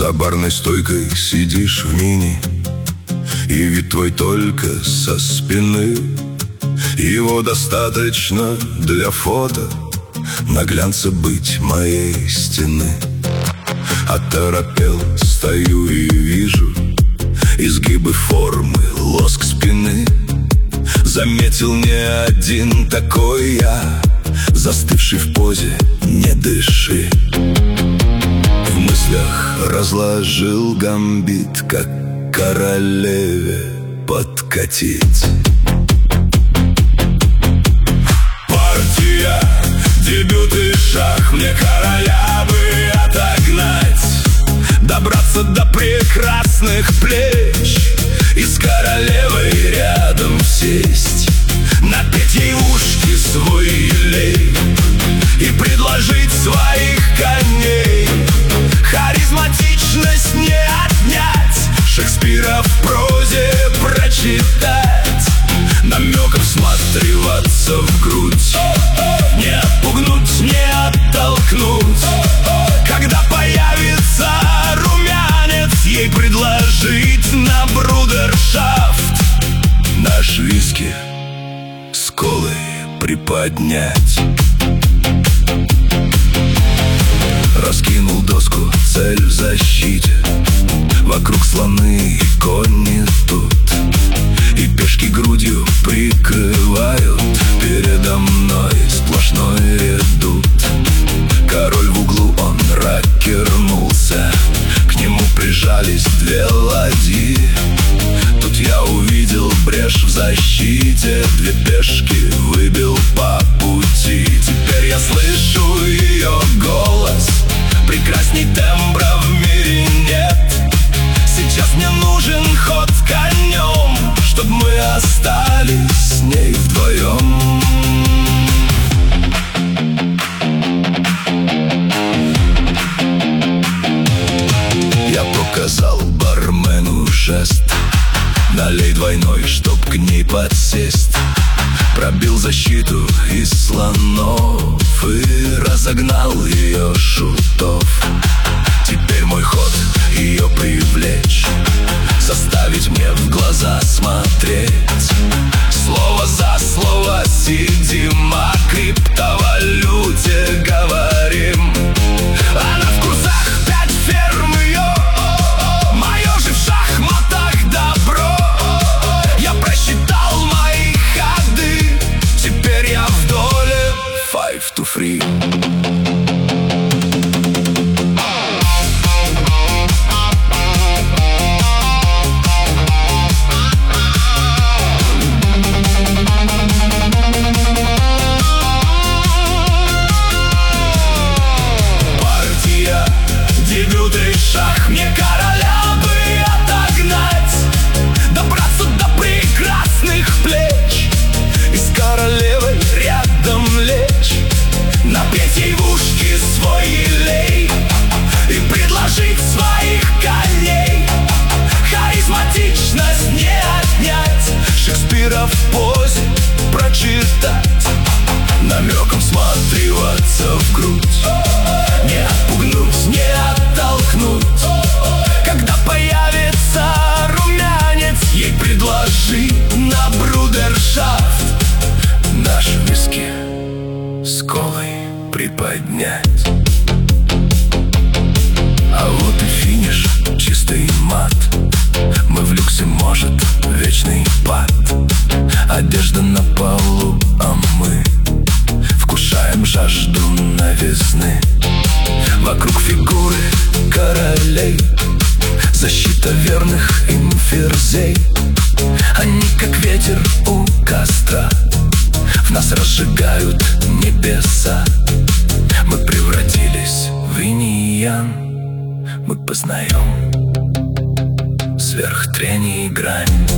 За барной стойкой сидишь в мини, и вид твой только со спины. Его достаточно для фото, на глянце быть моей стены. Оторопел, стою и вижу изгибы формы, лоск спины. Заметил не один такой я, застывший в позе «не дыши». В мыслях разложил гамбит, как королеве подкатить. Партия, дебют и шах, мне короля бы отогнать, добраться до прекрасных плеч и с королевой рядом сесть, напеть ей в ушки свой елей и предложить своих коней. Харизматичность не отнять, Шекспира в прозе прочитать, намеком всматриваться в грудь, не отпугнуть, не оттолкнуть. Когда появится румянец, ей предложить на брудершафт наш виски с колой приподнять. Раскинул доску, цель в защите, вокруг слоны и кони тут, и пешки грудью прикрывают передо мной сплошной редут. Король в углу, он ракернулся, к нему прижались две ладьи. Тут я увидел брешь в защите, две пешки выбил по пути. Теперь я слышу ее голос, прекрасней тембра в мире нет. Сейчас мне нужен ход конем, чтоб мы остались с ней вдвоем. Я показал бармену жест, налей двойной, чтоб к ней подсесть. Пробил защиту из слонов и разогнал ее шутов. Теперь мой ход ее привлечь, заставить мне в глаза смотреть. Слово за слово сидим, о криптовалюте говорим. Она в курсах 5 ферм ее, мое же в шахматах добро. Я просчитал мои ходы, теперь я в доле 5 to 3. Шах, мне короля бы отогнать, добраться до прекрасных плеч и с королевой рядом лечь, напеть ей в ушки свой елей и предложить своих коней. Харизматичность не отнять, Шекспира в позе прочитать, намеком всматриваться в грудь, не отпугнуть, не оттолкнуть. Когда появится румянец, ей предложи на брудершафт наш виски с колой приподнять. А вот и финиш, чистый мат. Мы в люксе, может, вечный пад. Одежда на полу, а мы вкушаем жажду новизны. Вокруг фигуры королей, защита верных им ферзей. Они как ветер у костра, в нас разжигают небеса. Мы превратились в инь-ян, мы познаем сверх трения и грань.